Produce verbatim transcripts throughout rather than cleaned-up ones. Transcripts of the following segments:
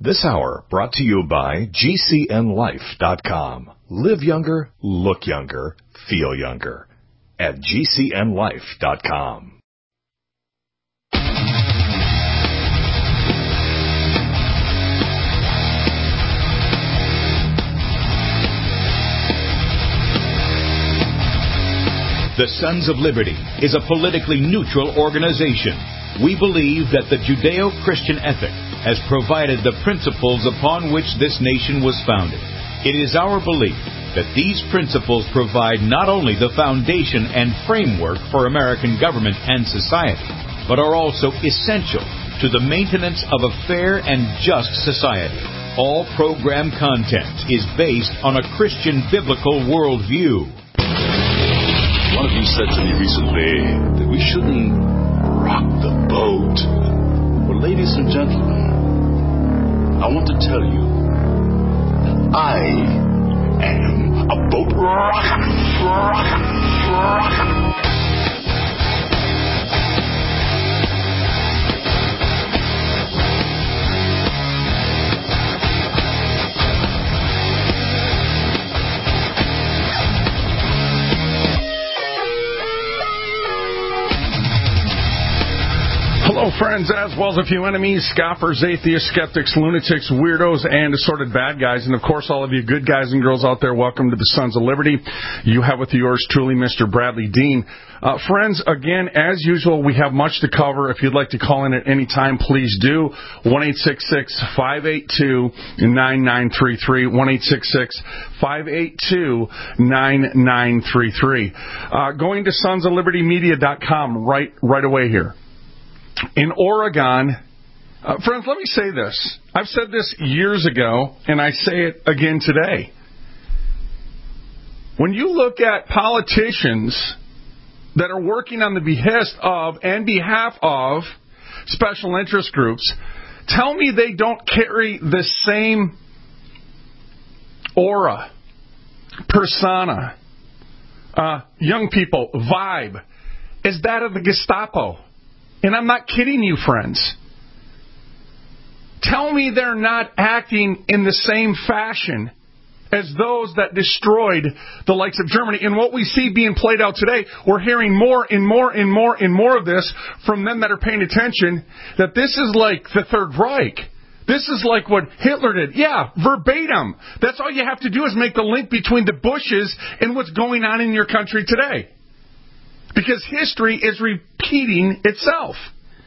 This hour brought to you by G C N life dot com. Live younger, look younger, feel younger at G C N life dot com. The Sons of Liberty is a politically neutral organization. We believe that the Judeo-Christian ethic has provided the principles upon which this nation was founded. It is our belief that these principles provide not only the foundation and framework for American government and society, but are also essential to the maintenance of a fair and just society. All program content is based on a Christian biblical worldview. One of you said to me recently that we shouldn't rock the boat. Well, ladies and gentlemen, I want to tell you that I am a boat rocker, rocker, rocker. Hello, friends, as well as a few enemies, scoffers, atheists, skeptics, lunatics, weirdos, and assorted bad guys. And, of course, all of you good guys and girls out there, welcome to the Sons of Liberty. You have with yours truly, Mister Bradley Dean. Uh, friends, again, as usual, we have much to cover. If you'd like to call in at any time, please do. one eight six six, five eight two, nine nine three three. one eight six six, five eight two, nine nine three three. Uh, going to sons of liberty media dot com right, right away here. In Oregon, uh, friends, let me say this. I've said this years ago, and I say it again today. When you look at politicians that are working on the behest of and behalf of special interest groups, tell me they don't carry the same aura, persona, uh, young people, vibe, as that of the Gestapo. And I'm not kidding you, friends. Tell me they're not acting in the same fashion as those that destroyed the likes of Germany. And what we see being played out today, we're hearing more and more and more and more of this from them that are paying attention, that this is like the Third Reich. This is like what Hitler did. Yeah, verbatim. That's all you have to do is make the link between the Bushes and what's going on in your country today. Because history is repeating itself.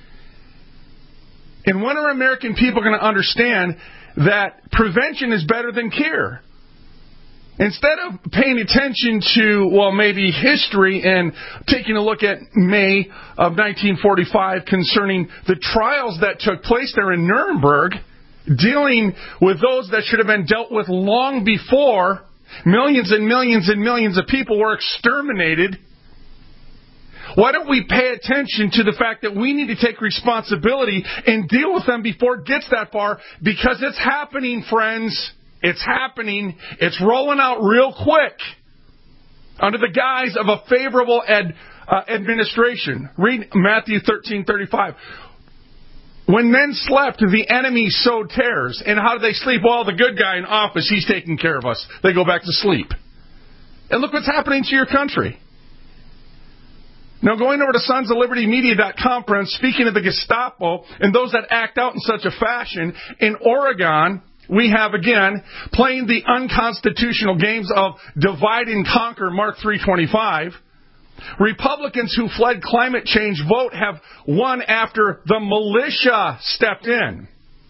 And when are American people going to understand that prevention is better than cure? Instead of paying attention to, well, maybe history and taking a look at May of nineteen forty-five concerning the trials that took place there in Nuremberg, dealing with those that should have been dealt with long before millions and millions and millions of people were exterminated. Why don't we pay attention to the fact that we need to take responsibility and deal with them before it gets that far? Because it's happening, friends. It's happening. It's rolling out real quick under the guise of a favorable ed, uh, administration. Read Matthew thirteen thirty-five. When men slept, the enemy sowed tares. And how do they sleep? Well, the good guy in office, he's taking care of us. They go back to sleep. And look what's happening to your country. Now, going over to sons of liberty media dot com, friends, speaking of the Gestapo and those that act out in such a fashion, in Oregon, we have, again, playing the unconstitutional games of divide and conquer, Mark three twenty-five. Republicans who fled climate change vote have won after the militia stepped in.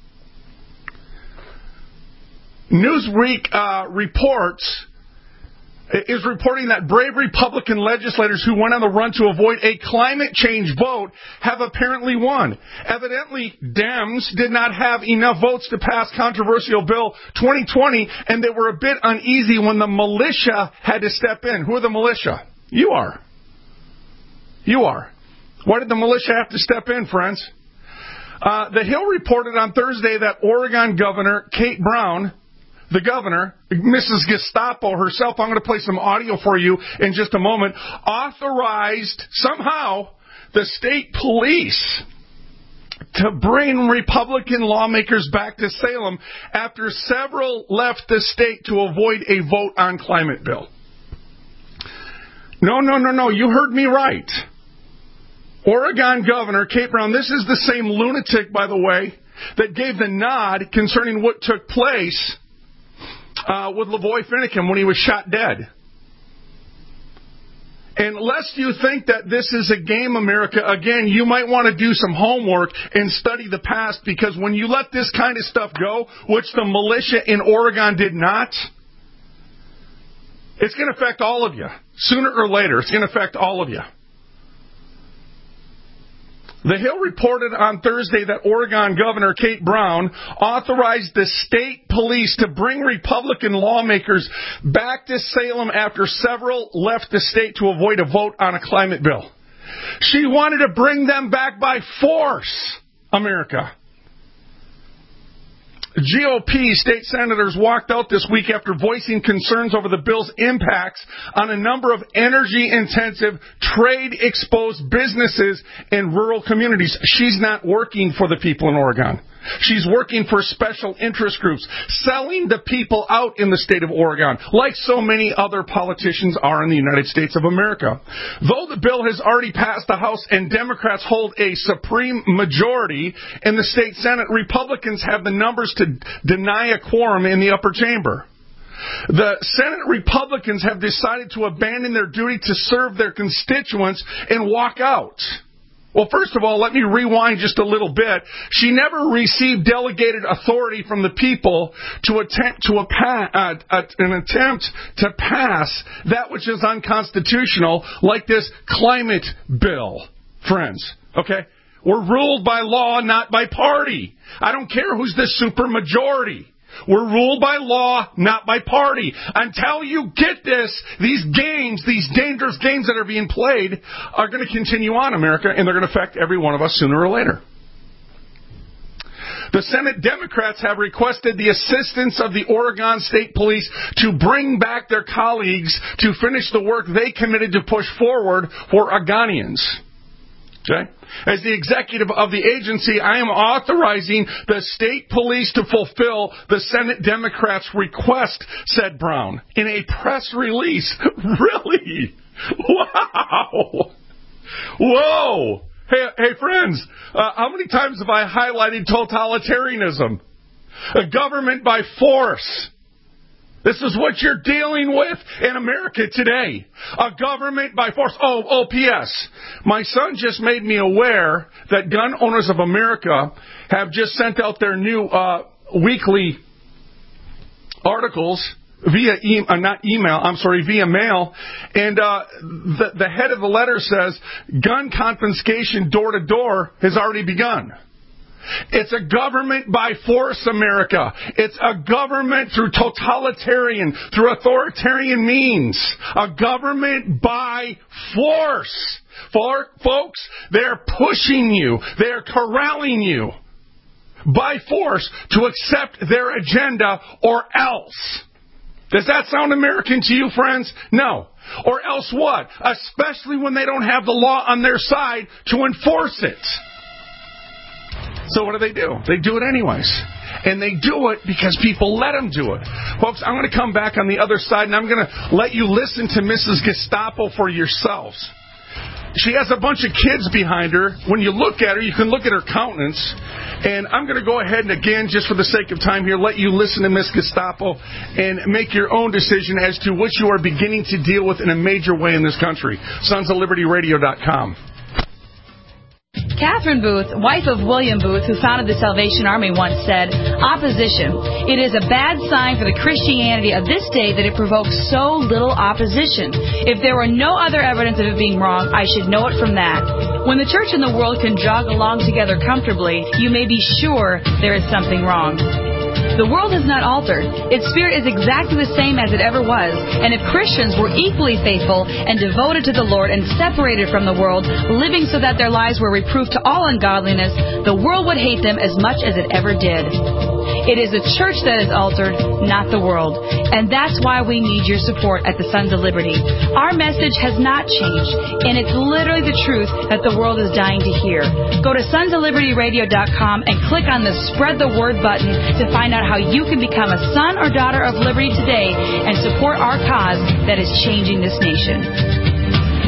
Newsweek uh, reports... is reporting that brave Republican legislators who went on the run to avoid a climate change vote have apparently won. Evidently, Dems did not have enough votes to pass controversial Bill twenty twenty, and they were a bit uneasy when the militia had to step in. Who are the militia? You are. You are. Why did the militia have to step in, friends? Uh, the Hill reported on Thursday that Oregon Governor Kate Brown, the governor, Missus Gestapo herself, I'm going to play some audio for you in just a moment, authorized somehow the state police to bring Republican lawmakers back to Salem after several left the state to avoid a vote on climate bill. No, no, no, no. You heard me right. Oregon Governor Kate Brown, this is the same lunatic, by the way, that gave the nod concerning what took place uh, with Lavoy Finicum when he was shot dead. And lest you think that this is a game, America, again, you might want to do some homework and study the past, because when you let this kind of stuff go, which the militia in Oregon did not, it's going to affect all of you. Sooner or later, it's going to affect all of you. The Hill reported on Thursday that Oregon Governor Kate Brown authorized the state police to bring Republican lawmakers back to Salem after several left the state to avoid a vote on a climate bill. She wanted to bring them back by force, America. G O P state senators walked out this week after voicing concerns over the bill's impacts on a number of energy-intensive, trade-exposed businesses in rural communities. She's not working for the people in Oregon. She's working for special interest groups, selling the people out in the state of Oregon, like so many other politicians are in the United States of America. Though the bill has already passed the House and Democrats hold a supreme majority in the state Senate, Republicans have the numbers to deny a quorum in the upper chamber. The Senate Republicans have decided to abandon their duty to serve their constituents and walk out. Well, first of all, let me rewind just a little bit. She never received delegated authority from the people to attempt to a pa- uh, uh, an attempt to pass that which is unconstitutional, like this climate bill, friends. Okay, we're ruled by law, not by party. I don't care who's the super majority. We're ruled by law, not by party. Until you get this, these games, these dangerous games that are being played are going to continue on, America, and they're going to affect every one of us sooner or later. The Senate Democrats have requested the assistance of the Oregon State Police to bring back their colleagues to finish the work they committed to push forward for Oregonians. Okay? As the executive of the agency, I am authorizing the state police to fulfill the Senate Democrats' request, said Brown in a press release. Really? Wow. Whoa. Hey, hey friends, uh, how many times have I highlighted totalitarianism? A government by force. This is what you're dealing with in America today. A government by force. Oh, oh, P S My son just made me aware that Gun Owners of America have just sent out their new uh, weekly articles via e- uh, not email, I'm sorry, via mail. And uh, the, the head of the letter says, gun confiscation door to door has already begun. It's a government by force, America. It's a government through totalitarian, through authoritarian means. A government by force. For, folks, they're pushing you. They're corralling you by force to accept their agenda or else. Does that sound American to you, friends? No. Or else what? Especially when they don't have the law on their side to enforce it. So what do they do? They do it anyways. And they do it because people let them do it. Folks, I'm going to come back on the other side, and I'm going to let you listen to Missus Gestapo for yourselves. She has a bunch of kids behind her. When you look at her, you can look at her countenance. And I'm going to go ahead and, again, just for the sake of time here, let you listen to Miss Gestapo and make your own decision as to what you are beginning to deal with in a major way in this country. sons of liberty radio dot com. Catherine Booth, wife of William Booth, who founded the Salvation Army, once said, opposition. It is a bad sign for the Christianity of this day that it provokes so little opposition. If there were no other evidence of it being wrong, I should know it from that. When the church and the world can jog along together comfortably, you may be sure there is something wrong. The world has not altered. Its spirit is exactly the same as it ever was. And if Christians were equally faithful and devoted to the Lord and separated from the world, living so that their lives were reproof to all ungodliness, the world would hate them as much as it ever did. It is the church that is altered, not the world. And that's why we need your support at the Sons of Liberty. Our message has not changed, and it's literally the truth that the world is dying to hear. Go to sons of liberty radio dot com and click on the Spread the Word button to find out how you can become a son or daughter of liberty today and support our cause that is changing this nation.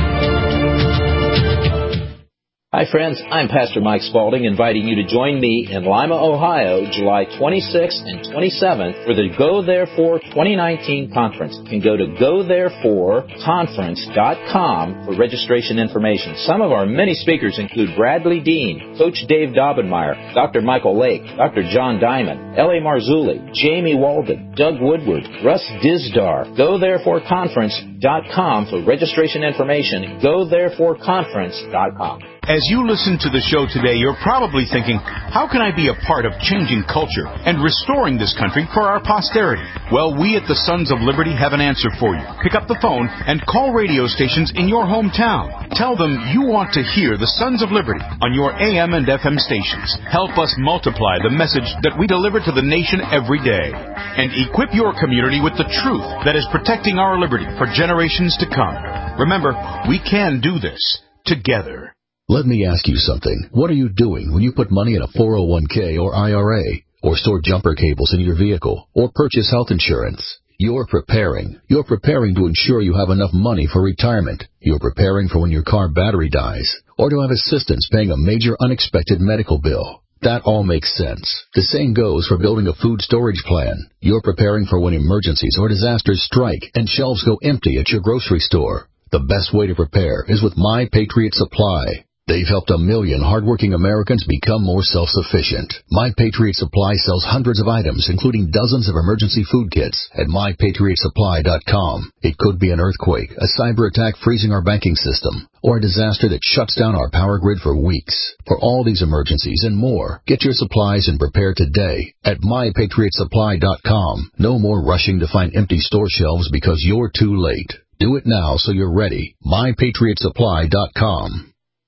Hi, friends. I'm Pastor Mike Spaulding, inviting you to join me in Lima, Ohio, July twenty-sixth and twenty-seventh for the Go Therefore twenty nineteen conference. You can go to go therefore conference dot com for registration information. Some of our many speakers include Bradley Dean, Coach Dave Daubenmire, Doctor Michael Lake, Doctor John Diamond, L A Marzulli, Jamie Walden, Doug Woodward, Russ Dizdar. go therefore conference dot com for registration information. go therefore conference dot com. As you listen to the show today, you're probably thinking, how can I be a part of changing culture and restoring this country for our posterity? Well, we at the Sons of Liberty have an answer for you. Pick up the phone and call radio stations in your hometown. Tell them you want to hear the Sons of Liberty on your A M and F M stations. Help us multiply the message that we deliver to the nation every day. And equip your community with the truth that is protecting our liberty for generations to come. Remember, we can do this together. Let me ask you something. What are you doing when you put money in a four oh one k or I R A, or store jumper cables in your vehicle, or purchase health insurance? You're preparing. You're preparing to ensure you have enough money for retirement. You're preparing for when your car battery dies, or to have assistance paying a major unexpected medical bill. That all makes sense. The same goes for building a food storage plan. You're preparing for when emergencies or disasters strike and shelves go empty at your grocery store. The best way to prepare is with My Patriot Supply. They've helped a million hardworking Americans become more self-sufficient. My Patriot Supply sells hundreds of items, including dozens of emergency food kits, at my patriot supply dot com. It could be an earthquake, a cyber attack freezing our banking system, or a disaster that shuts down our power grid for weeks. For all these emergencies and more, get your supplies and prepare today at my patriot supply dot com. No more rushing to find empty store shelves because you're too late. Do it now so you're ready. my patriot supply dot com.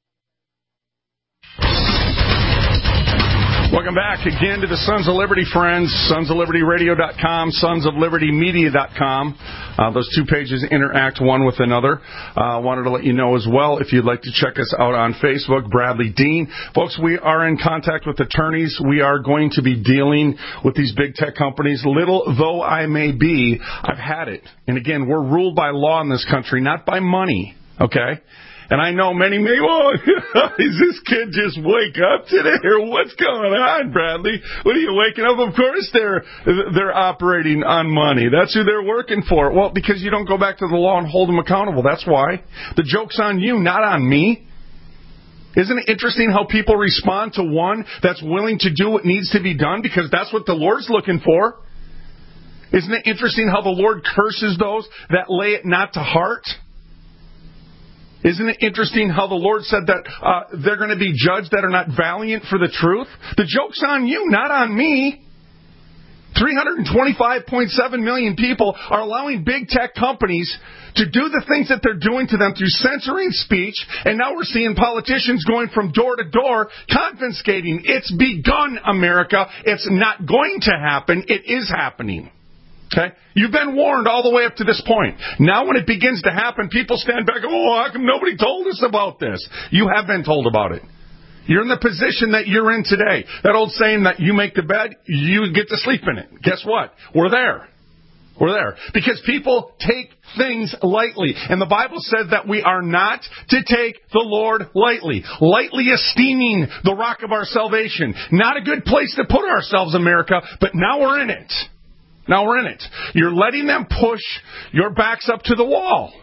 Welcome back again to the Sons of Liberty, friends. sons of liberty radio dot com, sons of liberty media dot com. Uh, those two pages interact one with another. I uh, wanted to let you know as well, if you'd like to check us out on Facebook, Bradley Dean. Folks, we are in contact with attorneys. We are going to be dealing with these big tech companies. Little though I may be, I've had it. And again, we're ruled by law in this country, not by money, okay? And I know many may, oh, is this kid just wake up today, or what's going on, Bradley? What are you waking up? Of course they're they're operating on money. That's who they're working for. Well, because you don't go back to the law and hold them accountable. That's why. The joke's on you, not on me. Isn't it interesting how people respond to one that's willing to do what needs to be done, because that's what the Lord's looking for? Isn't it interesting how the Lord curses those that lay it not to heart? Isn't it interesting how the Lord said that uh, they're going to be judged that are not valiant for the truth? The joke's on you, not on me. three hundred twenty-five point seven million people are allowing big tech companies to do the things that they're doing to them through censoring speech, and now we're seeing politicians going from door to door confiscating. It's begun, America. It's not going to happen. It is happening. Okay? You've been warned all the way up to this point. Now when it begins to happen, people stand back, oh, how come nobody told us about this? You have been told about it. You're in the position that you're in today. That old saying that you make the bed, you get to sleep in it. Guess what? We're there. We're there. Because people take things lightly. And the Bible says that we are not to take the Lord lightly. Lightly esteeming the rock of our salvation. Not a good place to put ourselves, America, but now we're in it. Now we're in it. You're letting them push your backs up to the wall.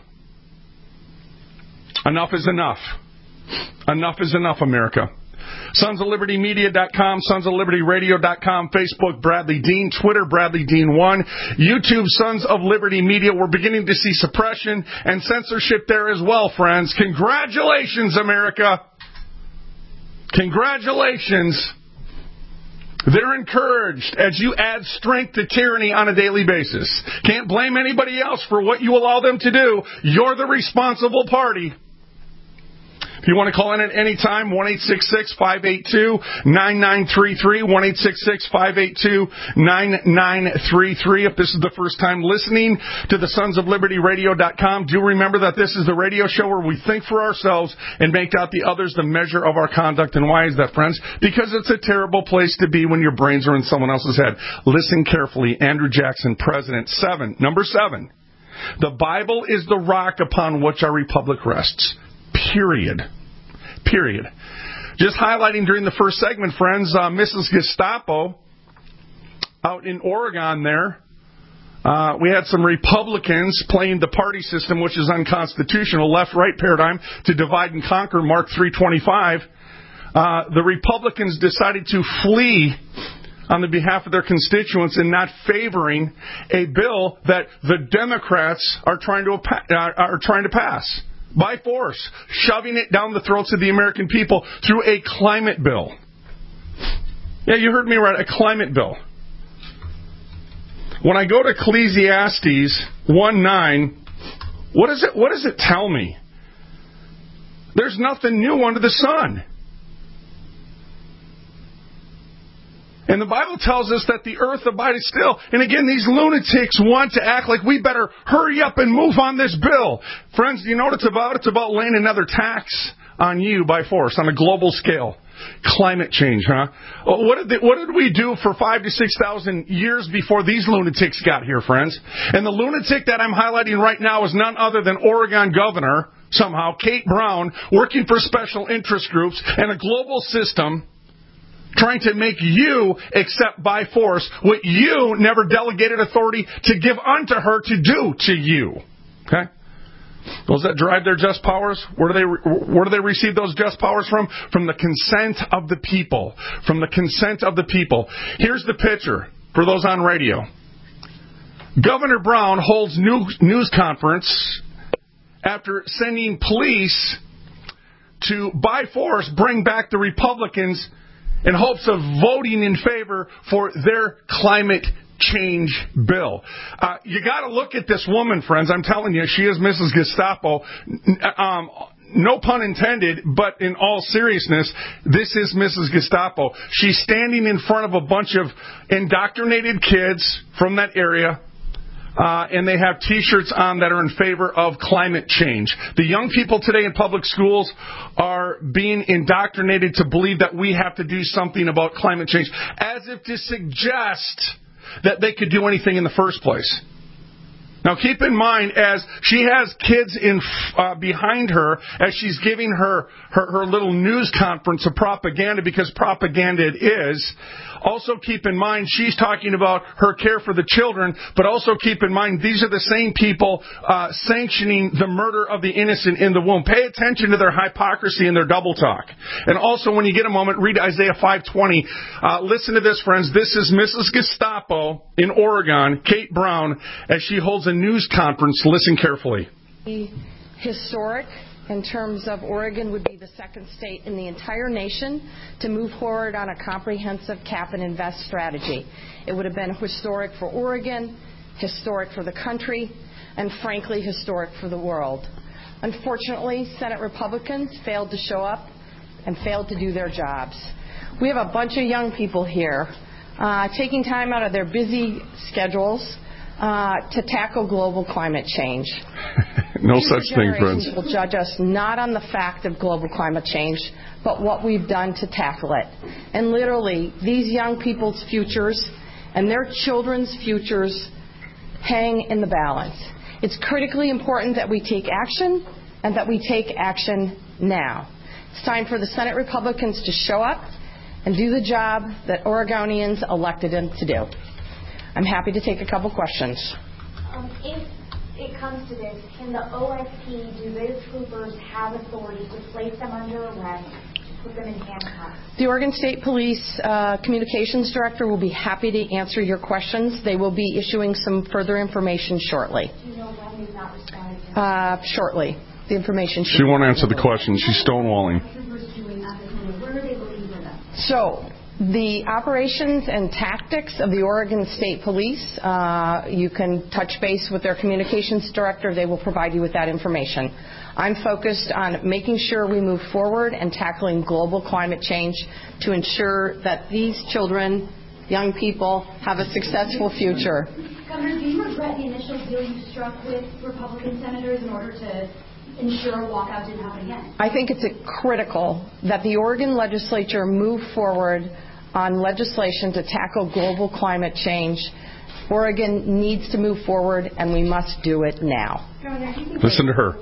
Enough is enough. Enough is enough, America. sons of liberty media dot com, sons of liberty radio dot com, Facebook, Bradley Dean, Twitter, Bradley Dean one, YouTube, Sons of Liberty Media. We're beginning to see suppression and censorship there as well, friends. Congratulations, America. Congratulations. They're encouraged as you add strength to tyranny on a daily basis. Can't blame anybody else for what you allow them to do. You're the responsible party. If you want to call in at any time, one eight six six, five eight two, nine nine three three, one eight six six, five eight two, nine nine three three. If this is the first time listening to the Sons of Liberty Radio dot com, do remember that this is the radio show where we think for ourselves and make out the others the measure of our conduct. And why is that, friends? Because it's a terrible place to be when your brains are in someone else's head. Listen carefully. Andrew Jackson, President. Seven. Number seven. The Bible is the rock upon which our republic rests. Period. Period. Just highlighting during the first segment, friends, uh, Missus Gestapo out in Oregon there, uh, we had some Republicans playing the party system, which is unconstitutional, left-right paradigm to divide and conquer, Mark three twenty-five. Uh, the Republicans decided to flee on the behalf of their constituents and not favoring a bill that the Democrats are trying to uh, are trying to pass by force, shoving it down the throats of the American people through a climate bill. Yeah, you heard me right, a climate bill. When I go to Ecclesiastes one nine, what does it what does it tell me? There's nothing new under the sun. And the Bible tells us that the earth abideth still. And again, these lunatics want to act like we better hurry up and move on this bill. Friends, do you know what it's about? It's about laying another tax on you by force on a global scale. Climate change, huh? What did, they, what did we do for five to six thousand years before these lunatics got here, friends? And the lunatic that I'm highlighting right now is none other than Oregon Governor, somehow, Kate Brown, working for special interest groups and a global system trying to make you accept by force what you never delegated authority to give unto her to do to you. Okay? Those that drive their just powers, where do they where do they receive those just powers from? From the consent of the people. From the consent of the people. Here's the picture for those on radio. Governor Brown holds news, news conference after sending police to, by force, bring back the Republicans in hopes of voting in favor for their climate change bill. Uh, you got to look at this woman, friends. I'm telling you, she is Missus Gestapo. Um, no pun intended, but in all seriousness, this is Missus Gestapo. She's standing in front of a bunch of indoctrinated kids from that area. Uh, and they have T-shirts on that are in favor of climate change. The young people today in public schools are being indoctrinated to believe that we have to do something about climate change, as if to suggest that they could do anything in the first place. Now, keep in mind, as she has kids in uh, behind her, as she's giving her, her, her little news conference of propaganda, because propaganda it is, also keep in mind she's talking about her care for the children, but also keep in mind these are the same people uh, sanctioning the murder of the innocent in the womb. Pay attention to their hypocrisy and their double talk. And also, when you get a moment, read Isaiah five twenty. Uh, listen to this, friends. This is Missus Gestapo in Oregon, Kate Brown, as she holds a news conference. Listen carefully. Historic in terms of Oregon would be the second state in the entire nation to move forward on a comprehensive cap and invest strategy. It would have been historic for Oregon, historic for the country, and frankly historic for the world. Unfortunately, Senate Republicans failed to show up and failed to do their jobs. We have a bunch of young people here uh, taking time out of their busy schedules Uh, to tackle global climate change. No such thing, friends. Will judge us not on the fact of global climate change, but what we've done to tackle it. And literally, these young people's futures and their children's futures hang in the balance. It's critically important that we take action and that we take action now. It's time for the Senate Republicans to show up and do the job that Oregonians elected them to do. I'm happy to take a couple questions. Um, if it comes to this, can the O S P, do those troopers have authority to place them under arrest, to put them in handcuffs? The Oregon State Police uh, Communications Director will be happy to answer your questions. They will be issuing some further information shortly. Do you know when they've not responded to uh, Shortly. The information She won't answer the question. She's stonewalling. Where are they looking for them? So, The operations and tactics of the Oregon State Police, uh, you can touch base with their communications director. They will provide you with that information. I'm focused on making sure we move forward and tackling global climate change to ensure that these children, young people, have a successful future. Governor, do you regret the initial deal you struck with Republican senators in order to ensure a walkout didn't happen again? I think it's critical that the Oregon legislature move forward on legislation to tackle global climate change. Oregon needs to move forward, and we must do it now. Listen to her.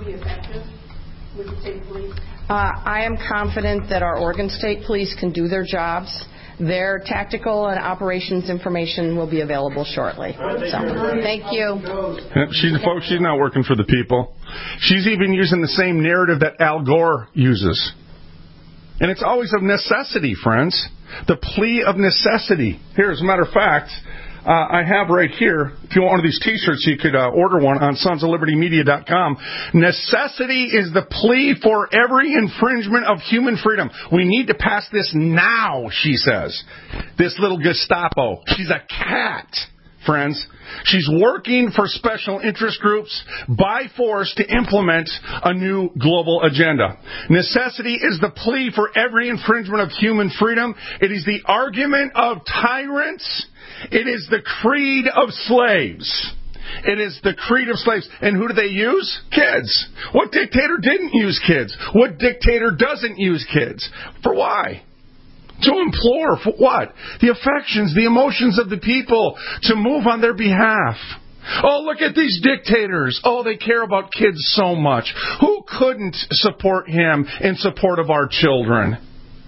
Uh, I am confident that our Oregon State Police can do their jobs. Their tactical and operations information will be available shortly. So, thank you. Yep, she's, folks, she's not working for the people. She's even using the same narrative that Al Gore uses. And it's always of necessity, friends. The plea of necessity. Here, as a matter of fact, uh, I have right here, if you want one of these T-shirts, you could uh, order one on sons of liberty media dot com. Necessity is the plea for every infringement of human freedom. We need to pass this now, she says. This little Gestapo. She's a cat, friends. She's working for special interest groups by force to implement a new global agenda. Necessity is the plea for every infringement of human freedom. It is the argument of tyrants. It is the creed of slaves. It is the creed of slaves. And who do they use? Kids. What dictator didn't use kids? What dictator doesn't use kids? For why? To implore for what? The affections, the emotions of the people, to move on their behalf. Oh, look at these dictators. Oh, they care about kids so much. Who couldn't support him in support of our children?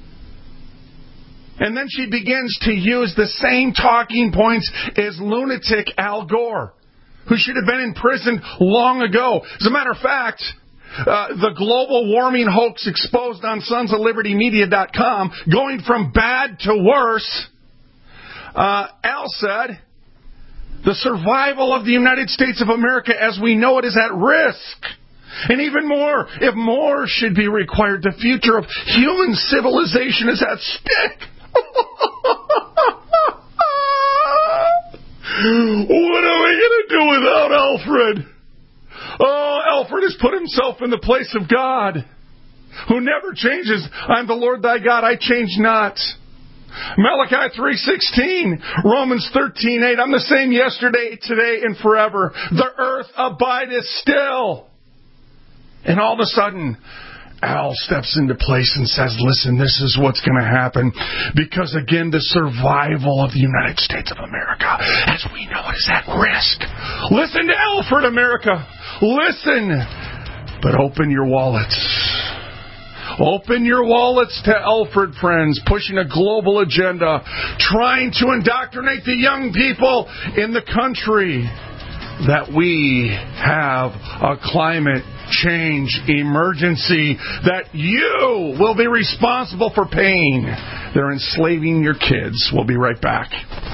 And then she begins to use the same talking points as lunatic Al Gore, who should have been in prison long ago. As a matter of fact, Uh, the global warming hoax exposed on sons of liberty media dot com, going from bad to worse. Uh, Al said, the survival of the United States of America as we know it is at risk. And even more, if more should be required, the future of human civilization is at stake. What are we going to do without Alfred? Oh, Alfred has put himself in the place of God, who never changes. I'm the Lord thy God, I change not. Malachi three sixteen, Romans thirteen eight, I'm the same yesterday, today, and forever. The earth abideth still. And all of a sudden, Al steps into place and says, listen, this is what's going to happen. Because again, the survival of the United States of America, as we know it, is at risk. Listen to Alfred, America. Listen. But open your wallets. Open your wallets to Alfred, friends, pushing a global agenda, trying to indoctrinate the young people in the country that we have a climate change emergency, that you will be responsible for paying. They're enslaving your kids. We'll be right back.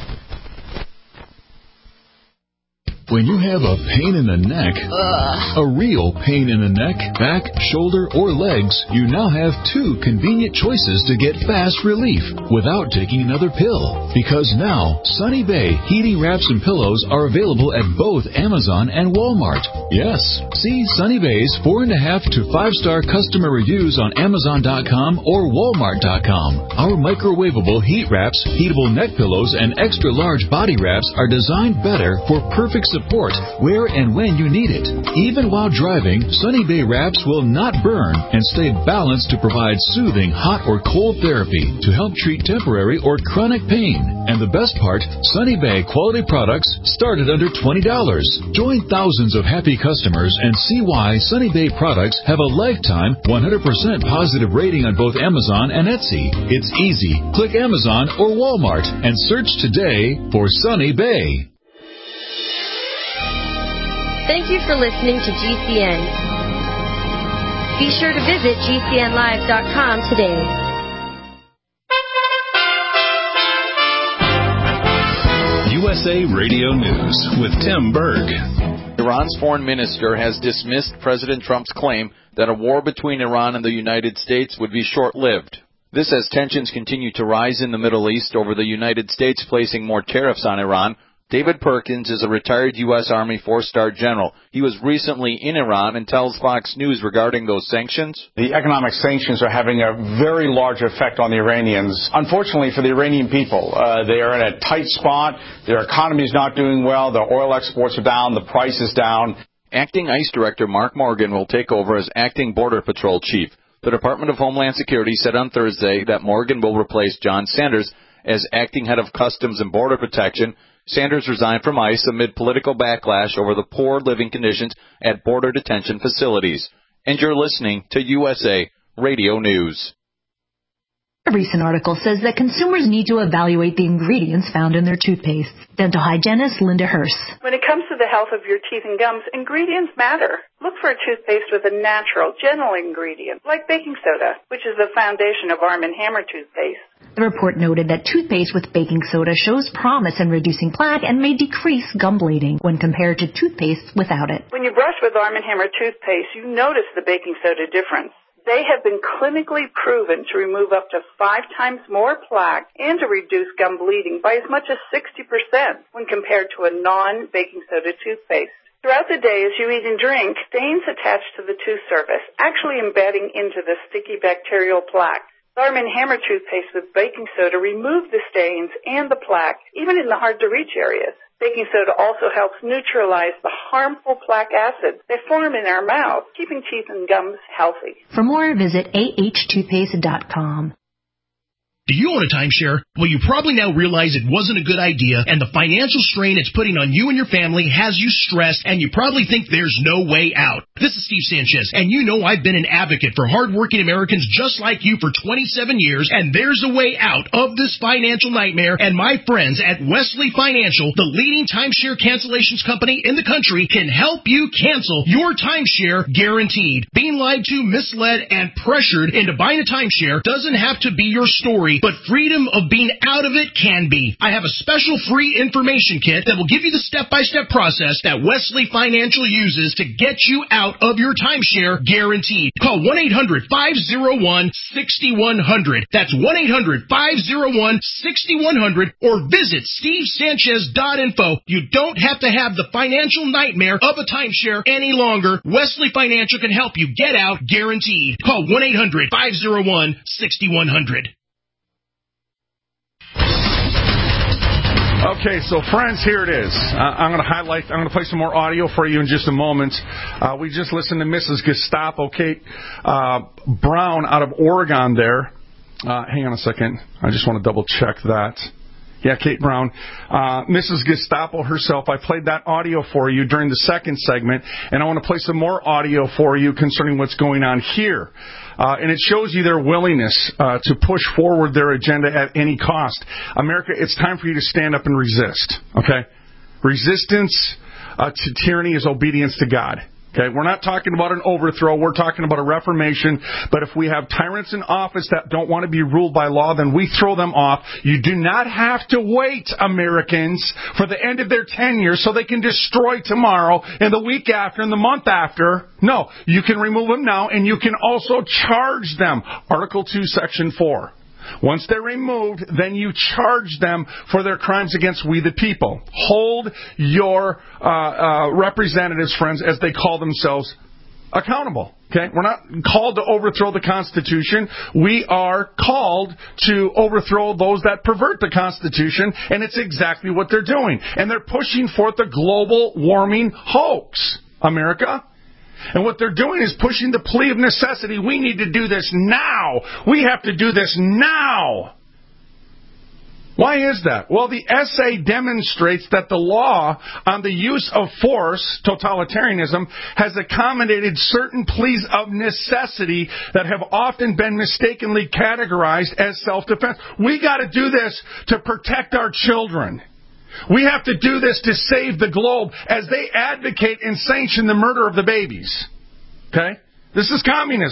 When you have a pain in the neck, Ugh. a real pain in the neck, back, shoulder, or legs, you now have two convenient choices to get fast relief without taking another pill. Because now, Sunny Bay heating wraps and pillows are available at both Amazon and Walmart. Yes, see Sunny Bay's four and a half to five star customer reviews on Amazon dot com or Walmart dot com. Our microwavable heat wraps, heatable neck pillows, and extra large body wraps are designed better for perfect support where and when you need it. Even while driving, Sunny Bay wraps will not burn and stay balanced to provide soothing hot or cold therapy to help treat temporary or chronic pain. And the best part, Sunny Bay quality products start at under twenty dollars. Join thousands of happy customers and see why Sunny Bay products have a lifetime one hundred percent positive rating on both Amazon and Etsy. It's easy. Click Amazon or Walmart and search today for Sunny Bay. Thank you for listening to G C N. Be sure to visit G C N live dot com today. U S A Radio News with Tim Berg. Iran's foreign minister has dismissed President Trump's claim that a war between Iran and the United States would be short-lived. This as tensions continue to rise in the Middle East over the United States placing more tariffs on Iran. David Perkins is a retired U S Army four-star general. He was recently in Iran and tells Fox News regarding those sanctions. The economic sanctions are having a very large effect on the Iranians. Unfortunately for the Iranian people, uh, they are in a tight spot. Their economy is not doing well. Their oil exports are down. The price is down. Acting ICE Director Mark Morgan will take over as Acting Border Patrol Chief. The Department of Homeland Security said on Thursday that Morgan will replace John Sanders as Acting Head of Customs and Border Protection. Sanders resigned from ICE amid political backlash over the poor living conditions at border detention facilities. And you're listening to U S A Radio News. A recent article says that consumers need to evaluate the ingredients found in their toothpaste. Dental hygienist Linda Hurst. When it comes to the health of your teeth and gums, ingredients matter. Look for a toothpaste with a natural, gentle ingredient, like baking soda, which is the foundation of Arm and Hammer toothpaste. The report noted that toothpaste with baking soda shows promise in reducing plaque and may decrease gum bleeding when compared to toothpaste without it. When you brush with Arm and Hammer toothpaste, you notice the baking soda difference. They have been clinically proven to remove up to five times more plaque and to reduce gum bleeding by as much as sixty percent when compared to a non-baking soda toothpaste. Throughout the day, as you eat and drink, stains attach to the tooth surface, actually embedding into the sticky bacterial plaque. Arm and Hammer toothpaste with baking soda remove the stains and the plaque, even in the hard-to-reach areas. Baking soda also helps neutralize the harmful plaque acids that form in our mouth, keeping teeth and gums healthy. For more, visit a h toothpaste dot com. Do you own a timeshare? Well, you probably now realize it wasn't a good idea, and the financial strain it's putting on you and your family has you stressed, and you probably think there's no way out. This is Steve Sanchez, and you know I've been an advocate for hardworking Americans just like you for twenty-seven years, and there's a way out of this financial nightmare, and my friends at Wesley Financial, the leading timeshare cancellations company in the country, can help you cancel your timeshare guaranteed. Being lied to, misled, and pressured into buying a timeshare doesn't have to be your story, but freedom of being out of it can be. I have a special free information kit that will give you the step-by-step process that Wesley Financial uses to get you out of your timeshare guaranteed. Call one eight hundred five oh one six one zero zero. That's one eight hundred five oh one six one zero zero or visit steve sanchez dot info. You don't have to have the financial nightmare of a timeshare any longer. Wesley Financial can help you get out guaranteed. Call one eight hundred five oh one six one zero zero. Okay, so friends, here it is. Uh, I'm going to highlight, I'm going to play some more audio for you in just a moment. Uh, we just listened to Missus Gestapo, Kate uh, Brown out of Oregon there. Uh, hang on a second. I just want to double check that. Yeah, Kate Brown. Uh, Missus Gestapo herself, I played that audio for you during the second segment, and I want to play some more audio for you concerning what's going on here. Uh, and it shows you their willingness uh, to push forward their agenda at any cost. America, it's time for you to stand up and resist, okay? Resistance uh, to tyranny is obedience to God. Okay, we're not talking about an overthrow. We're talking about a reformation. But if we have tyrants in office that don't want to be ruled by law, then we throw them off. You do not have to wait, Americans, for the end of their tenure so they can destroy tomorrow and the week after and the month after. No, you can remove them now, and you can also charge them. Article two, Section four. Once they're removed, then you charge them for their crimes against we the people. Hold your uh, uh, representatives, friends, as they call themselves, accountable. Okay, we're not called to overthrow the Constitution. We are called to overthrow those that pervert the Constitution, and it's exactly what they're doing. And they're pushing forth a global warming hoax, America. And what they're doing is pushing the plea of necessity. We need to do this now. We have to do this now. Why is that? Well, the essay demonstrates that the law on the use of force, totalitarianism, has accommodated certain pleas of necessity that have often been mistakenly categorized as self-defense. We got to do this to protect our children. We have to do this to save the globe as they advocate and sanction the murder of the babies. Okay? This is communism.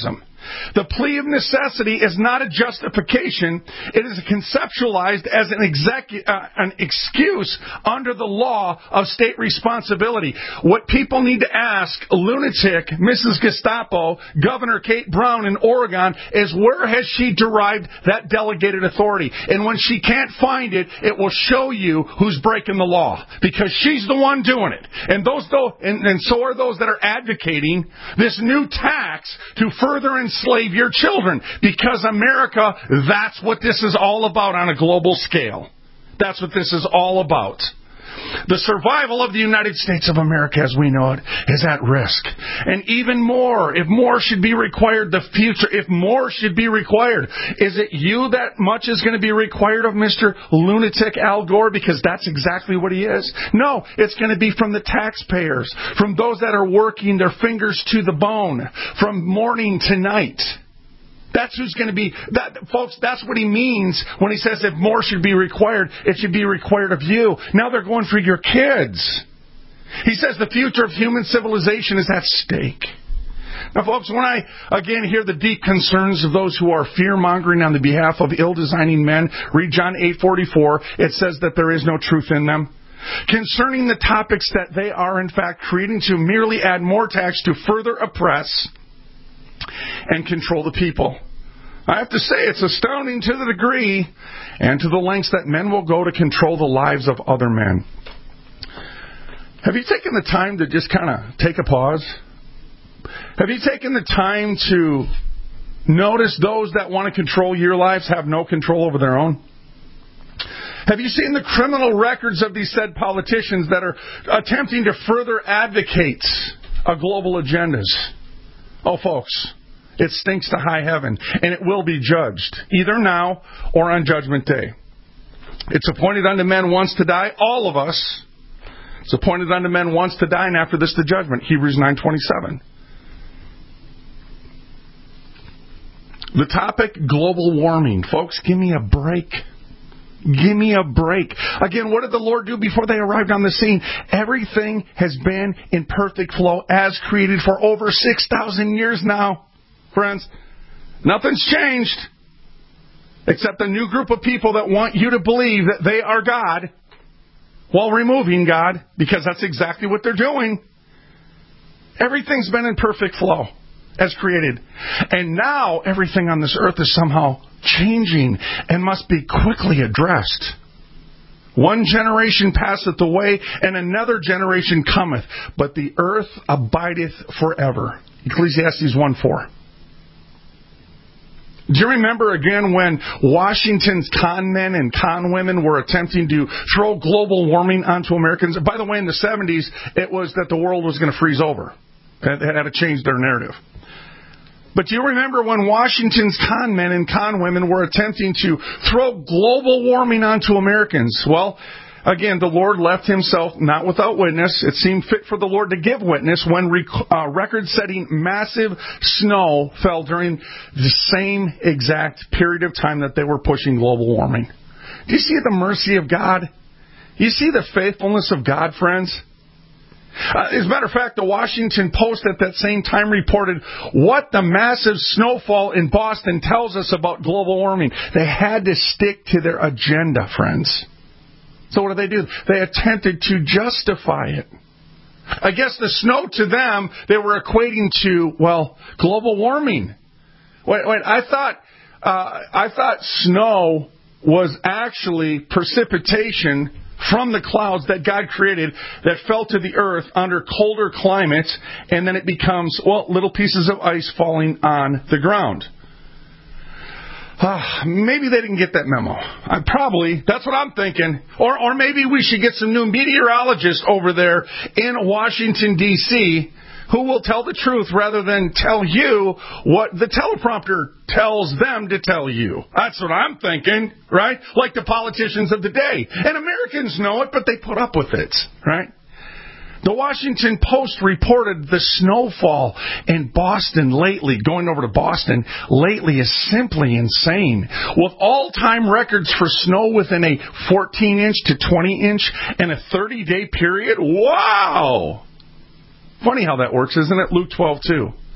The plea of necessity is not a justification. It is conceptualized as an, execu- uh, an excuse under the law of state responsibility. What people need to ask lunatic Missus Gestapo, Governor Kate Brown in Oregon, is where has she derived that delegated authority? And when she can't find it, it will show you who's breaking the law, because she's the one doing it. And those, though, and, and so are those that are advocating this new tax to further enslave your children, because America, that's what this is all about on a global scale. That's what this is all about. The survival of the United States of America as we know it is at risk. And even more, if more should be required, the future, if more should be required, is it you that much is going to be required of Mister Lunatic Al Gore? Because that's exactly what he is. No, it's going to be from the taxpayers, from those that are working their fingers to the bone, from morning to night. That's who's going to be, that, folks, that's what he means when he says if more should be required, it should be required of you. Now they're going for your kids. He says the future of human civilization is at stake. Now, folks, when I, again, hear the deep concerns of those who are fear-mongering on the behalf of ill-designing men, read John eight forty-four, it says that there is no truth in them. Concerning the topics that they are, in fact, creating to merely add more tax to further oppress and control the people. I have to say, it's astounding to the degree and to the lengths that men will go to control the lives of other men. Have you taken the time to just kind of take a pause? Have you taken the time to notice those that want to control your lives have no control over their own? Have you seen the criminal records of these said politicians that are attempting to further advocate a global agendas? Oh, folks, it stinks to high heaven, and it will be judged, either now or on Judgment Day. It's appointed unto men once to die, all of us. It's appointed unto men once to die, and after this the judgment, Hebrews nine twenty-seven. The topic, global warming. Folks, give me a break. Give me a break. Again, what did the Lord do before they arrived on the scene? Everything has been in perfect flow as created for over six thousand years now. Friends, nothing's changed except a new group of people that want you to believe that they are God while removing God, because that's exactly what they're doing. Everything's been in perfect flow as created. And now everything on this earth is somehow changing and must be quickly addressed. One generation passeth away, and another generation cometh, but the earth abideth forever. Ecclesiastes one four. Do you remember again when Washington's con men and con women were attempting to throw global warming onto Americans? By the way, in the seventies, it was that the world was going to freeze over. They had to change their narrative. But do you remember when Washington's con men and con women were attempting to throw global warming onto Americans? Well, again, the Lord left himself not without witness. It seemed fit for the Lord to give witness when rec- uh, record-setting massive snow fell during the same exact period of time that they were pushing global warming. Do you see the mercy of God? You see the faithfulness of God, friends? Uh, as a matter of fact, the Washington Post at that same time reported what the massive snowfall in Boston tells us about global warming. They had to stick to their agenda, friends. So what did they do? They attempted to justify it. I guess the snow to them, they were equating to, well, global warming. Wait, wait, I thought, uh, I thought snow was actually precipitation from the clouds that God created that fell to the earth under colder climates, and then it becomes, well, little pieces of ice falling on the ground. Uh, maybe they didn't get that memo. I probably, that's what I'm thinking. Or, or maybe we should get some new meteorologists over there in Washington, D C, who will tell the truth rather than tell you what the teleprompter tells them to tell you. That's what I'm thinking, right? Like the politicians of the day. And Americans know it, but they put up with it, right? The Washington Post reported the snowfall in Boston lately, going over to Boston, lately is simply insane. With all-time records for snow within a fourteen inch to twenty inch and a thirty-day period. Wow! Funny how that works, isn't it? Luke twelve two.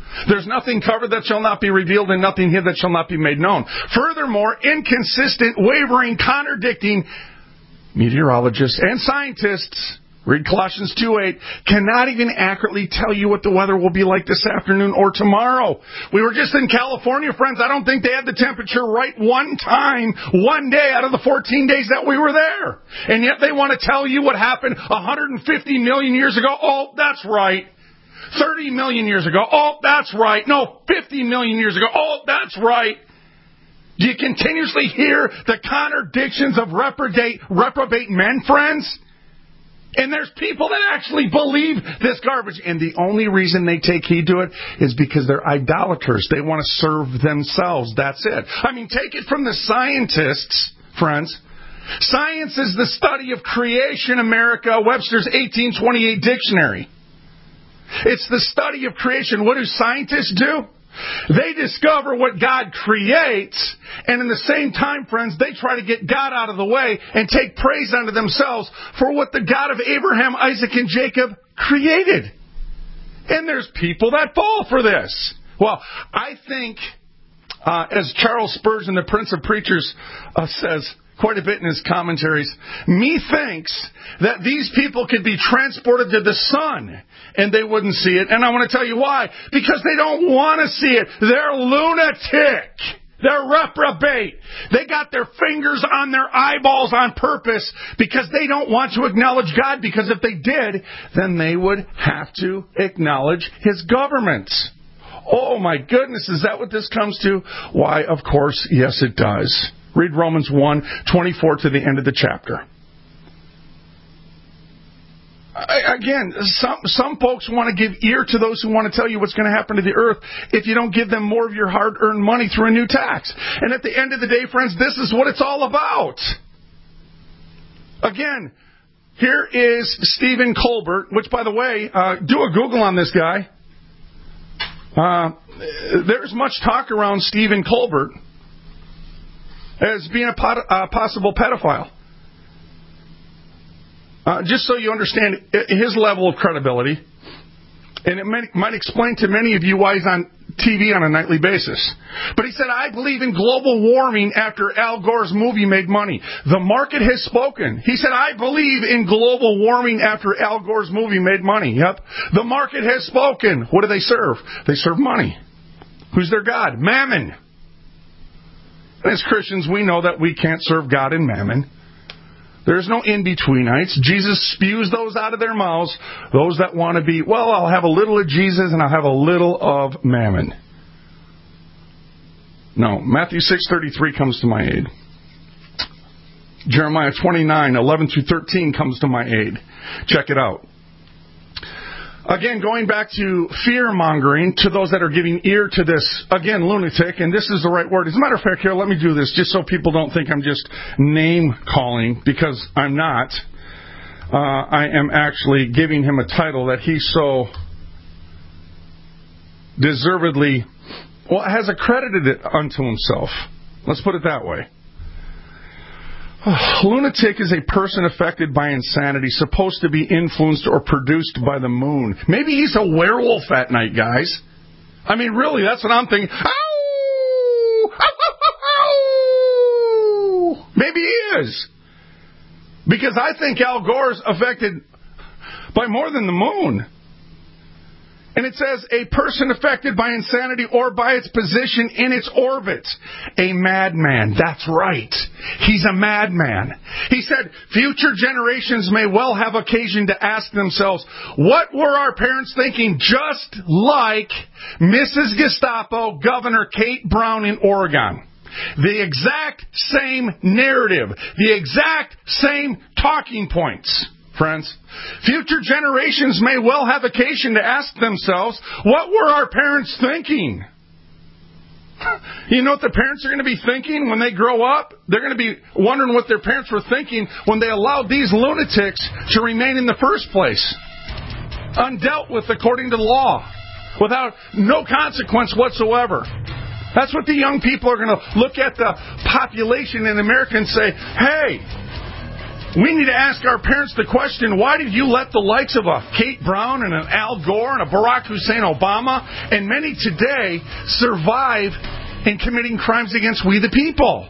There's nothing covered that shall not be revealed, and nothing hid that shall not be made known. Furthermore, inconsistent, wavering, contradicting meteorologists and scientists, read Colossians two eight, cannot even accurately tell you what the weather will be like this afternoon or tomorrow. We were just in California, friends. I don't think they had the temperature right one time, one day out of the fourteen days that we were there. And yet they want to tell you what happened one hundred fifty million years ago. Oh, that's right. thirty million years ago. Oh, that's right. No, fifty million years ago. Oh, that's right. Do you continuously hear the contradictions of reprobate, reprobate men, friends? And there's people that actually believe this garbage. And the only reason they take heed to it is because they're idolaters. They want to serve themselves. That's it. I mean, take it from the scientists, friends. Science is the study of creation, America, Webster's eighteen twenty-eight dictionary. It's the study of creation. What do scientists do? They discover what God creates, and in the same time, friends, they try to get God out of the way and take praise unto themselves for what the God of Abraham, Isaac, and Jacob created. And there's people that fall for this. Well, I think, uh, as Charles Spurgeon, the Prince of Preachers, uh, says quite a bit in his commentaries, methinks that these people could be transported to the sun and they wouldn't see it. And I want to tell you why. Because they don't want to see it. They're lunatic. They're reprobate. They got their fingers on their eyeballs on purpose because they don't want to acknowledge God. Because if they did, then they would have to acknowledge His government. Oh my goodness, is that what this comes to? Why, of course, yes it does. Read Romans one twenty-four to the end of the chapter. Again, some some folks want to give ear to those who want to tell you what's going to happen to the earth if you don't give them more of your hard-earned money through a new tax. And at the end of the day, friends, this is what it's all about. Again, here is Stephen Colbert, which, by the way, uh, do a Google on this guy. Uh, there's much talk around Stephen Colbert as being a pot, uh, possible pedophile. Uh, just so you understand his level of credibility, and it might, might explain to many of you why he's on T V on a nightly basis. But he said, I believe in global warming after Al Gore's movie made money. The market has spoken. He said, I believe in global warming after Al Gore's movie made money. Yep. The market has spoken. What do they serve? They serve money. Who's their God? Mammon. As Christians, we know that we can't serve God and mammon. There's no in-betweenites. Jesus spews those out of their mouths, those that want to be, well, I'll have a little of Jesus and I'll have a little of mammon. No, Matthew six thirty-three comes to my aid. Jeremiah twenty-nine eleven through thirteen comes to my aid. Check it out. Again, going back to fear-mongering, to those that are giving ear to this, again, lunatic, and this is the right word. As a matter of fact, here, let me do this, just so people don't think I'm just name-calling, because I'm not. Uh, I am actually giving him a title that he so deservedly, well, has accredited it unto himself. Let's put it that way. Lunatic is a person affected by insanity, supposed to be influenced or produced by the moon. Maybe he's a werewolf at night, guys. I mean, really, that's what I'm thinking. Ow! Ow, ow, ow! Maybe he is. Because I think Al Gore's affected by more than the moon. And it says, a person affected by insanity or by its position in its orbit. A madman. That's right. He's a madman. He said, future generations may well have occasion to ask themselves, what were our parents thinking? Just like Missus Gestapo, Governor Kate Brown in Oregon. The exact same narrative. The exact same talking points. Friends, future generations may well have occasion to ask themselves, what were our parents thinking? You know what the parents are going to be thinking when they grow up? They're going to be wondering what their parents were thinking when they allowed these lunatics to remain in the first place, undealt with according to law, without no consequence whatsoever. That's what the young people are going to look at the population in America and say, hey, We need to ask our parents the question, why did you let the likes of a Kate Brown and an Al Gore and a Barack Hussein Obama and many today survive in committing crimes against we the people?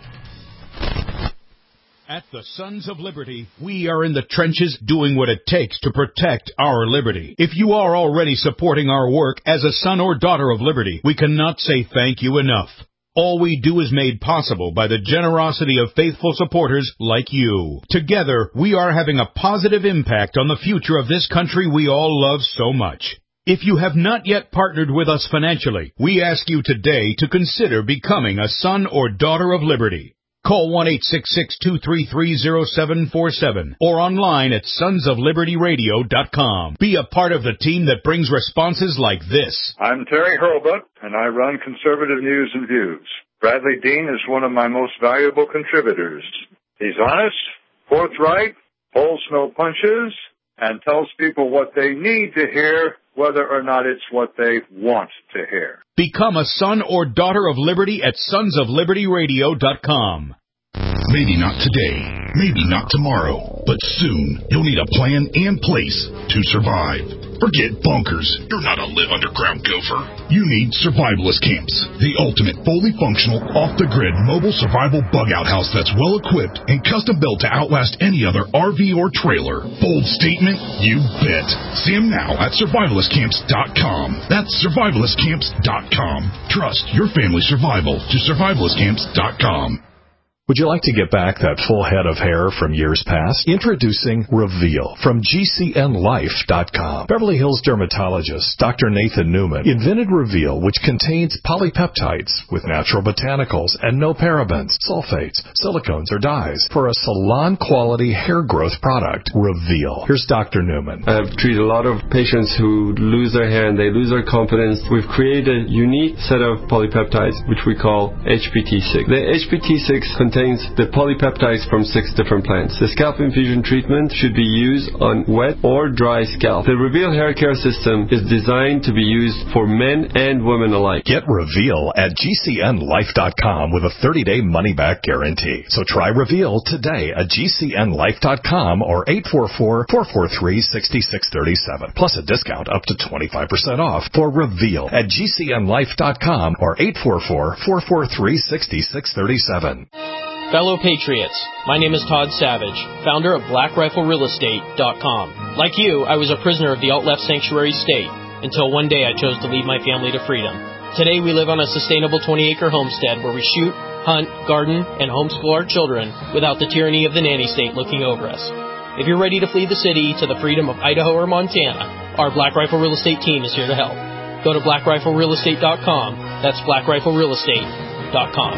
At the Sons of Liberty, we are in the trenches doing what it takes to protect our liberty. If you are already supporting our work as a son or daughter of liberty, we cannot say thank you enough. All we do is made possible by the generosity of faithful supporters like you. Together, we are having a positive impact on the future of this country we all love so much. If you have not yet partnered with us financially, we ask you today to consider becoming a son or daughter of liberty. Call one eight six six, two three three, zero seven four seven or online at sons of liberty radio dot com. Be a part of the team that brings responses like this. I'm Terry Hurlbut, and I run Conservative News and Views. Bradley Dean is one of my most valuable contributors. He's honest, forthright, pulls no punches, and tells people what they need to hear, whether or not it's what they want to hear. Become a son or daughter of liberty at sons of liberty radio dot com. Maybe not today, maybe not tomorrow, but soon you'll need a plan and place to survive. Forget bunkers. You're not a live underground gopher. You need survivalist camps, the ultimate fully functional, off-the-grid mobile survival bug-out house that's well-equipped and custom-built to outlast any other R V or trailer. Bold statement? You bet. See them now at survivalist camps dot com. That's survivalist camps dot com. Trust your family's survival to survivalist camps dot com. Would you like to get back that full head of hair from years past? Introducing Reveal from G C N life dot com. Beverly Hills dermatologist Doctor Nathan Newman invented Reveal, which contains polypeptides with natural botanicals and no parabens, sulfates, silicones, or dyes for a salon-quality hair growth product. Reveal. Here's Doctor Newman. I've treated a lot of patients who lose their hair and they lose their confidence. We've created a unique set of polypeptides, which we call H P T six. The H P T six contains the polypeptides from six different plants. The scalp infusion treatment should be used on wet or dry scalp. The Reveal hair care system is designed to be used for men and women alike. Get Reveal at G C N life dot com with a thirty-day money-back guarantee. So try Reveal today at G C N life dot com or eight four four, four four three, six six three seven. Plus a discount up to twenty-five percent off for Reveal at G C N life dot com or eight four four, four four three, six six three seven. Fellow Patriots, my name is Todd Savage, founder of Black Rifle Real Estate dot com. Like you, I was a prisoner of the alt-left sanctuary state until one day I chose to lead my family to freedom. Today we live on a sustainable twenty-acre homestead where we shoot, hunt, garden, and homeschool our children without the tyranny of the nanny state looking over us. If you're ready to flee the city to the freedom of Idaho or Montana, our Black Rifle Real Estate team is here to help. Go to Black Rifle Real Estate dot com. That's Black Rifle Real Estate dot com.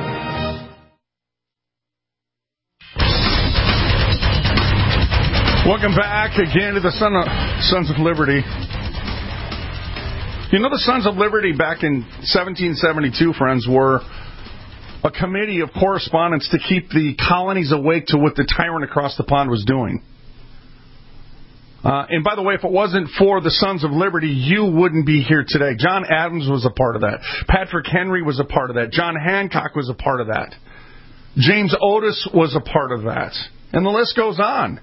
Welcome back again to the Son of, Sons of Liberty. You know, the Sons of Liberty back in seventeen seventy-two, friends, were a committee of correspondents to keep the colonies awake to what the tyrant across the pond was doing. Uh, and by the way, if it wasn't for the Sons of Liberty, you wouldn't be here today. John Adams was a part of that. Patrick Henry was a part of that. John Hancock was a part of that. James Otis was a part of that. And the list goes on.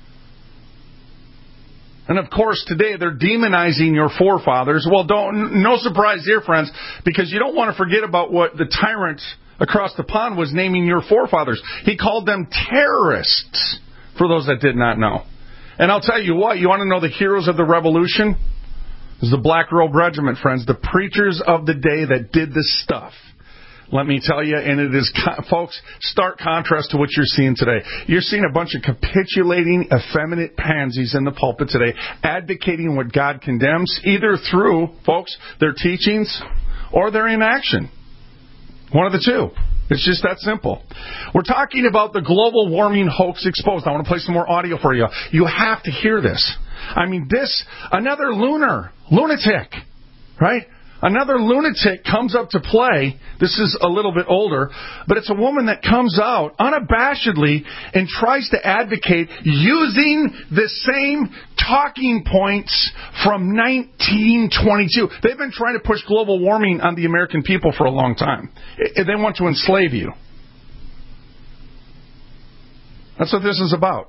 And of course, today they're demonizing your forefathers. Well, don't, no surprise here, friends, because you don't want to forget about what the tyrant across the pond was naming your forefathers. He called them terrorists, for those that did not know. And I'll tell you what, you want to know the heroes of the revolution? It was the Black Robe Regiment, friends, the preachers of the day that did this stuff. Let me tell you, and it is, folks, stark contrast to what you're seeing today. You're seeing a bunch of capitulating, effeminate pansies in the pulpit today, advocating what God condemns, either through, folks, their teachings or their inaction. One of the two. It's just that simple. We're talking about the global warming hoax exposed. I want to play some more audio for you. You have to hear this. I mean, this, another lunar, lunatic, right? Another lunatic comes up to play. This is a little bit older, but it's a woman that comes out unabashedly and tries to advocate using the same talking points from nineteen twenty-two. They've been trying to push global warming on the American people for a long time. They want to enslave you. That's what this is about.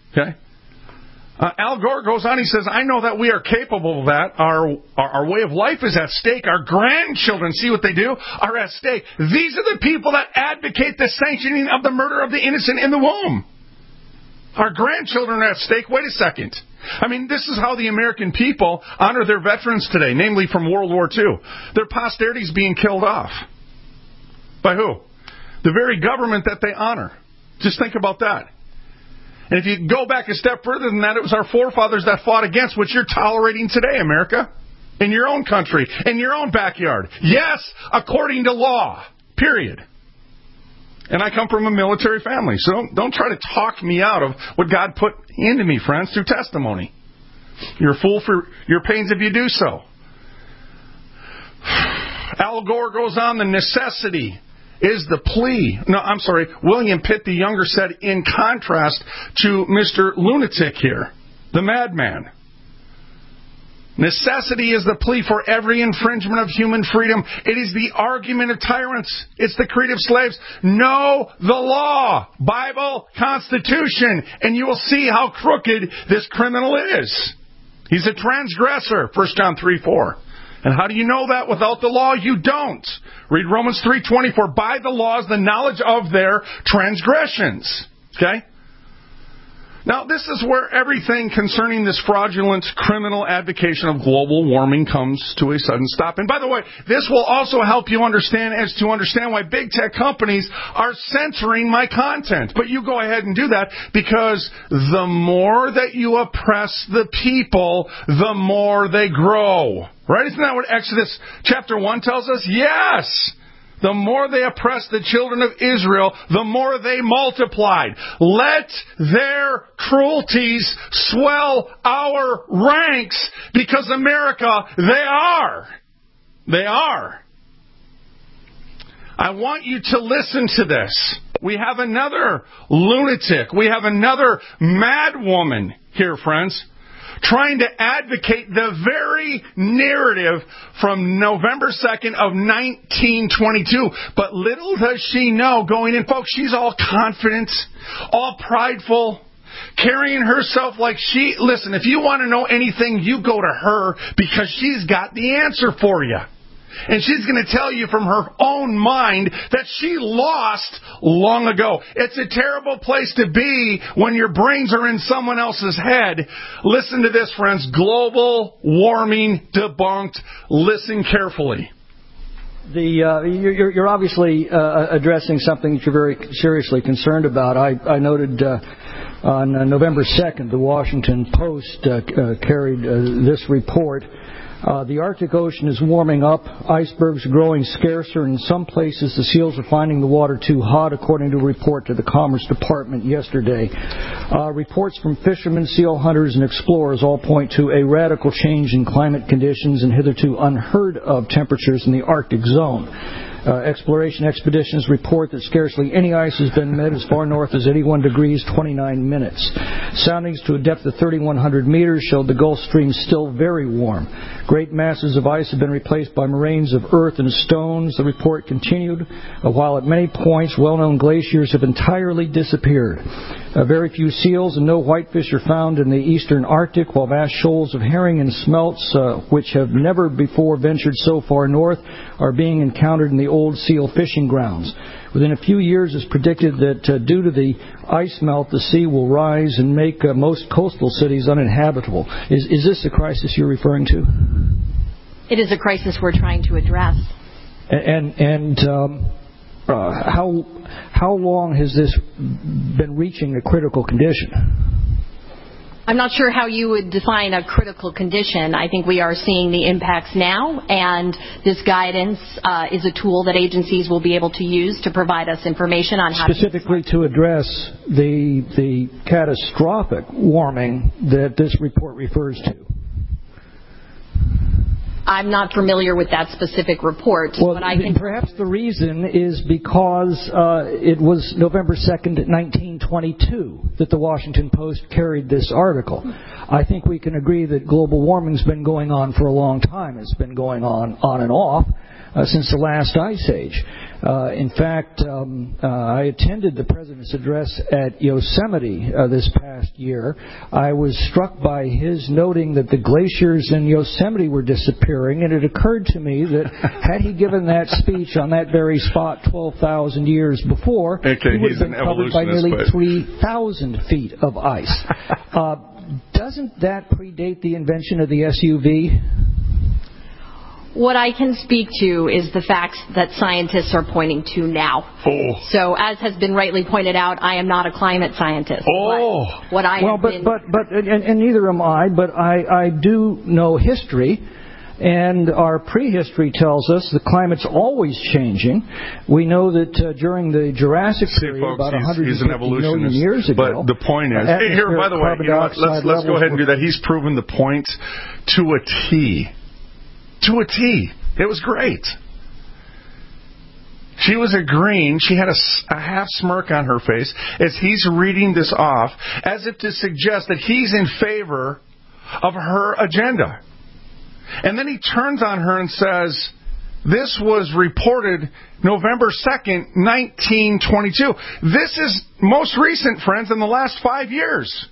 Okay? Uh, Al Gore goes on, he says, I know that we are capable of that. Our, our our way of life is at stake. Our grandchildren, see what they do, are at stake. These are the people that advocate the sanctioning of the murder of the innocent in the womb. Our grandchildren are at stake. Wait a second. I mean, this is how the American people honor their veterans today, namely from World War Two. Their posterity is being killed off. By who? The very government that they honor. Just think about that. And if you go back a step further than that, it was our forefathers that fought against what you're tolerating today, America. In your own country, in your own backyard. Yes, according to law. Period. And I come from a military family, so don't, don't try to talk me out of what God put into me, friends, through testimony. You're a fool for your pains if you do so. Al Gore goes on, the necessity is the plea. No, I'm sorry, William Pitt the Younger said in contrast to Mister Lunatic here, the madman. Necessity is the plea for every infringement of human freedom. It is the argument of tyrants. It's the creed of slaves. Know the law, Bible, Constitution, and you will see how crooked this criminal is. He's a transgressor, First John three four. And how do you know that? Without the law, you don't. Read Romans three twenty-four. By the laws, the knowledge of their transgressions. Okay? Now, this is where everything concerning this fraudulent criminal advocation of global warming comes to a sudden stop. And by the way, this will also help you understand as to understand why big tech companies are censoring my content. But you go ahead and do that because the more that you oppress the people, the more they grow. Right? Isn't that what Exodus chapter one tells us? Yes! The more they oppressed the children of Israel, the more they multiplied. Let their cruelties swell our ranks because America, they are. They are. I want you to listen to this. We have another lunatic. We have another mad woman here, friends, trying to advocate the very narrative from November second of nineteen twenty-two. But little does she know going in, folks, she's all confident, all prideful, carrying herself like she, listen, if you want to know anything, you go to her because she's got the answer for you. And she's going to tell you from her own mind that she lost long ago. It's a terrible place to be when your brains are in someone else's head. Listen to this, friends. Global warming debunked. Listen carefully. The uh, you're, you're obviously uh, addressing something that you're very seriously concerned about. I, I noted uh, on uh, November second, the Washington Post uh, uh, carried uh, this report. Uh, the Arctic Ocean is warming up. Icebergs are growing scarcer. In some places, the seals are finding the water too hot, according to a report to the Commerce Department yesterday. Uh, reports from fishermen, seal hunters, and explorers all point to a radical change in climate conditions and hitherto unheard of temperatures in the Arctic zone. Uh, exploration expeditions report that scarcely any ice has been met as far north as eighty-one degrees, twenty-nine minutes. Soundings to a depth of thirty-one hundred meters showed the Gulf Stream still very warm. Great masses of ice have been replaced by moraines of earth and stones. The report continued, uh, while at many points well-known glaciers have entirely disappeared. Uh, very few seals and no whitefish are found in the eastern Arctic, while vast shoals of herring and smelts, uh, which have never before ventured so far north, are being encountered in the old seal fishing grounds. Within a few years, it's predicted that uh, due to the ice melt, the sea will rise and make uh, most coastal cities uninhabitable. Is, is this the crisis you're referring to? It is a crisis we're trying to address. And, and um, uh, how how long has this been reaching a critical condition? I'm not sure how you would define a critical condition. I think we are seeing the impacts now, and this guidance uh, is a tool that agencies will be able to use to provide us information on how specifically to, to address the the catastrophic warming that this report refers to. I'm not familiar with that specific report. Well, but I can... perhaps the reason is because uh, it was November second, nineteen twenty-two, that the Washington Post carried this article. I think we can agree that global warming's been going on for a long time. It's been going on on and off uh, since the last ice age. Uh, in fact, um, uh, I attended the President's address at Yosemite uh, this past year. I was struck by his noting that the glaciers in Yosemite were disappearing, and it occurred to me that had he given that speech on that very spot twelve thousand years before, okay, he would have been covered by nearly but... three thousand feet of ice. uh, doesn't that predate the invention of the S U V? What I can speak to is the facts that scientists are pointing to now. Oh. So, as has been rightly pointed out, I am not a climate scientist. Oh. But what I well, have but, been... but but and, and neither am I. But I, I do know history, and our prehistory tells us the climate's always changing. We know that uh, during the Jurassic See, period, folks, about he's, one hundred fifty he's an evolutionist, million years ago. But the point is, hey, here, by the way, you know what, let's let's go ahead and do that. He's proven the point to a T. To a T. It was great. She was agreeing. She had a, a half smirk on her face as he's reading this off, as if to suggest that he's in favor of her agenda. And then he turns on her and says, this was reported November second, nineteen twenty-two. This is most recent, friends, in the last five years.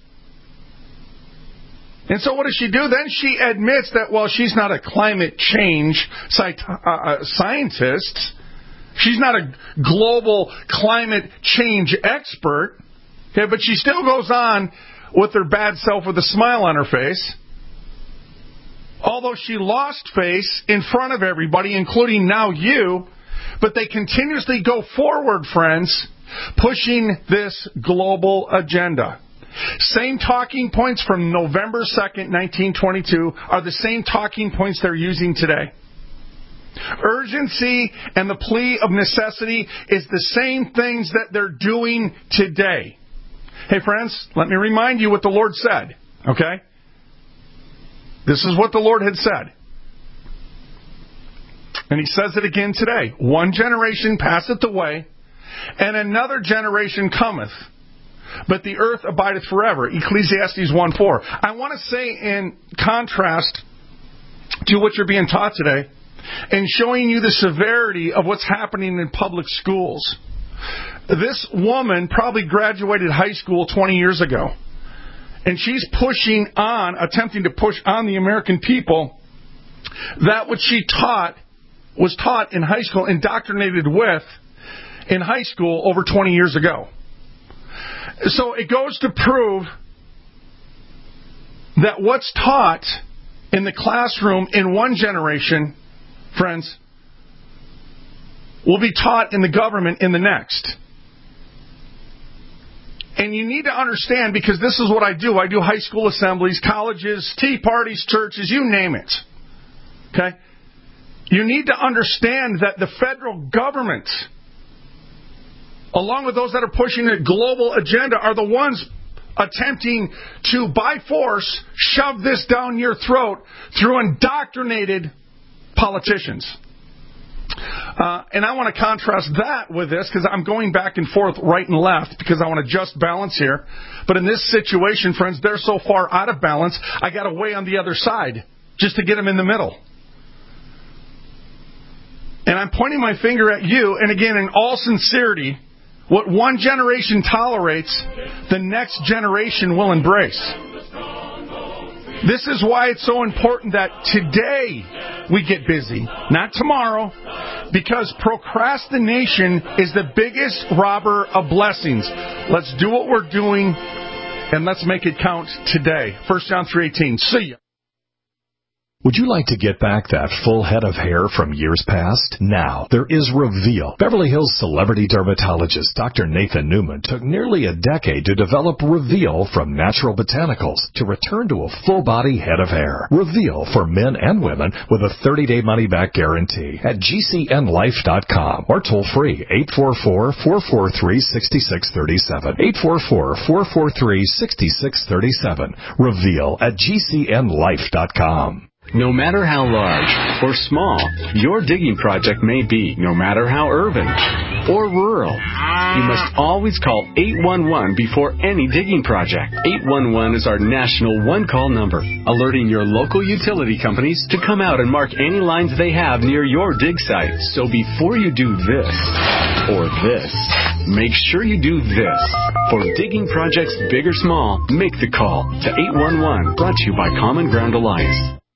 And so what does she do? Then she admits that, well, she's not a climate change scientist. She's not a global climate change expert. Okay, but she still goes on with her bad self with a smile on her face. Although she lost face in front of everybody, including now you, but they continuously go forward, friends, pushing this global agenda. Same talking points from November second, nineteen twenty-two are the same talking points they're using today. Urgency and the plea of necessity is the same things that they're doing today. Hey, friends, let me remind you what the Lord said, okay? This is what the Lord had said. And He says it again today. One generation passeth away, and another generation cometh. But the earth abideth forever. Ecclesiastes one four. I want to say in contrast to what you're being taught today and showing you the severity of what's happening in public schools. This woman probably graduated high school twenty years ago. And she's pushing on, attempting to push on the American people that what she taught was taught in high school, indoctrinated with in high school over twenty years ago. So it goes to prove that what's taught in the classroom in one generation, friends, will be taught in the government in the next. And you need to understand, because this is what I do. I do high school assemblies, colleges, tea parties, churches, you name it. Okay? You need to understand that the federal government, along with those that are pushing a global agenda, are the ones attempting to, by force, shove this down your throat through indoctrinated politicians. Uh, and I want to contrast that with this, because I'm going back and forth right and left, because I want to just balance here. But in this situation, friends, they're so far out of balance, I got to weigh on the other side just to get them in the middle. And I'm pointing my finger at you, and again, in all sincerity, what one generation tolerates, the next generation will embrace. This is why it's so important that today we get busy, not tomorrow, because procrastination is the biggest robber of blessings. Let's do what we're doing, and let's make it count today. First John three eighteen. See ya. Would you like to get back that full head of hair from years past? Now, there is Reveal. Beverly Hills celebrity dermatologist Doctor Nathan Newman took nearly a decade to develop Reveal from natural botanicals to return to a full-body head of hair. Reveal for men and women with a thirty-day money-back guarantee at G C N life dot com or toll-free eight four four, four four three, six six three seven. eight four four, four four three, six six three seven. Reveal at G C N life dot com. No matter how large or small your digging project may be, no matter how urban or rural. You must always call eight one one before any digging project. eight one one is our national one-call number, alerting your local utility companies to come out and mark any lines they have near your dig site. So before you do this or this, make sure you do this. For digging projects big or small, make the call to eight one one, brought to you by Common Ground Alliance.